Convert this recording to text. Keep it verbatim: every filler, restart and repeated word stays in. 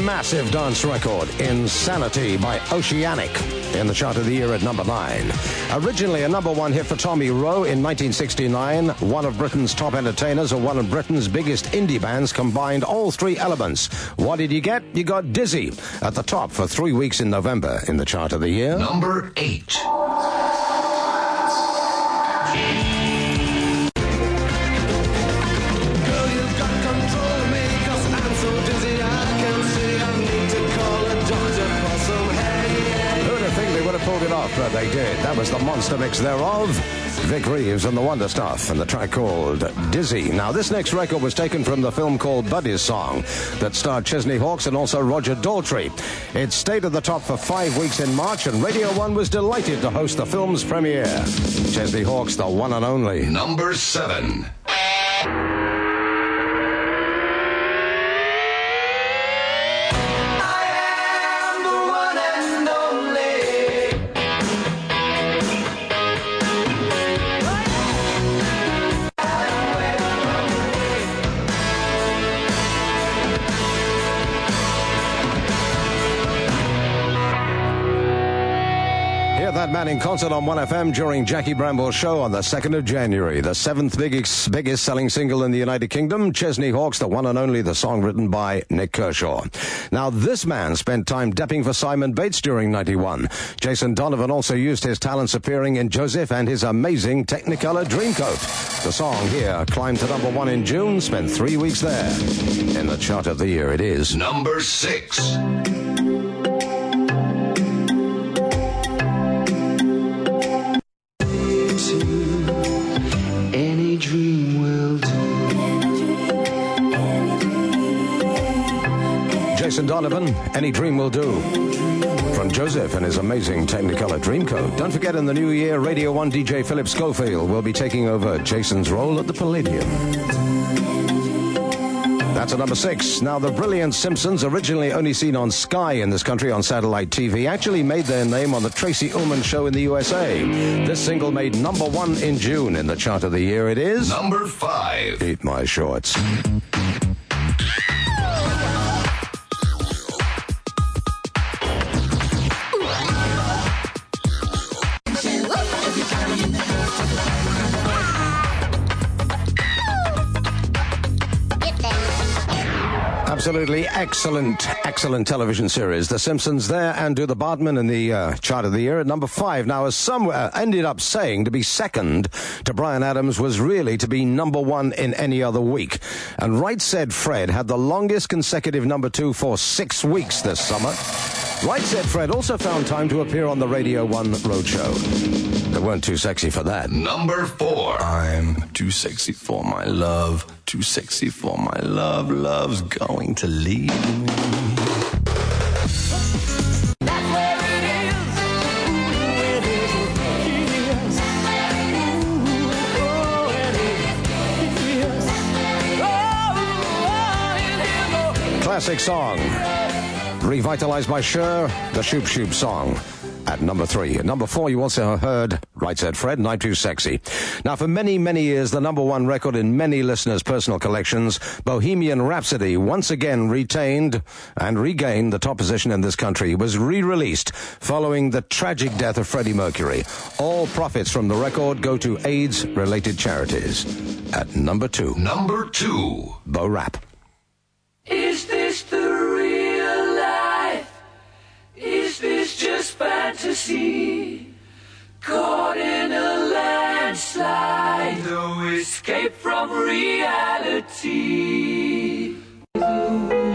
massive dance record, Insanity by Oceanic, in the chart of the year at number nine. Originally a number one hit for Tommy Rowe in nineteen sixty-nine, one of Britain's top entertainers or one of Britain's biggest indie bands combined all three elements. What did you get? You got Dizzy at the top for three weeks in November in the chart of the year. Number eight. Pulled it off, but they did. That was the monster mix thereof. Vic Reeves and the Wonder Stuff, and the track called Dizzy. Now, this next record was taken from the film called Buddy's Song that starred Chesney Hawkes and also Roger Daltrey. It stayed at the top for five weeks in March, and Radio one was delighted to host the film's premiere. Chesney Hawkes, the one and only. Number seven. That man in concert on one F M during Jackie Bramble's show on the second of January. The seventh biggest, biggest selling single in the United Kingdom, Chesney Hawkes, the one and only, the song written by Nick Kershaw. Now, this man spent time depping for Simon Bates during ninety-one. Jason Donovan also used his talents appearing in Joseph and his amazing Technicolor Dreamcoat. The song here climbed to number one in June, spent three weeks there. In the chart of the year, it is number six. Dream will do. Jason Donovan, Any Dream Will Do. From Joseph and his amazing Technicolor Dreamcoat. Don't forget, in the new year, Radio one D J Philip Schofield will be taking over Jason's role at the Palladium. That's at number six. Now, the brilliant Simpsons, originally only seen on Sky in this country on satellite T V, actually made their name on the Tracy Ullman Show in the U S A. This single made number one in June in the chart of the year. It is number five. Eat My Shorts. Absolutely excellent, excellent television series. The Simpsons there, and Do the Bartman in the uh, chart of the year at number five. Now, as some uh, ended up saying, to be second to Bryan Adams was really to be number one in any other week. And Right Said Fred had the longest consecutive number two for six weeks this summer. Right Said Fred also found time to appear on the Radio one Roadshow. They weren't too sexy for that. Number four. I'm too sexy for my love. Too sexy for my love. Love's going to leave me. That's where it is. Ooh, it is. It is. Ooh, oh, it is. It is. Oh, it is. Classic song. Revitalized by Cher, the Shoop Shoop song. At number three. At number four, you also heard Right Said Fred, and I'm Too Sexy. Now, for many, many years, the number one record in many listeners' personal collections, Bohemian Rhapsody, once again retained and regained the top position in this country. It was re-released following the tragic death of Freddie Mercury. All profits from the record go to AIDS-related charities. At number two. Number two. Bo Rap. Is this the real life? Is this just fantasy? Caught in a landslide, no escape from reality.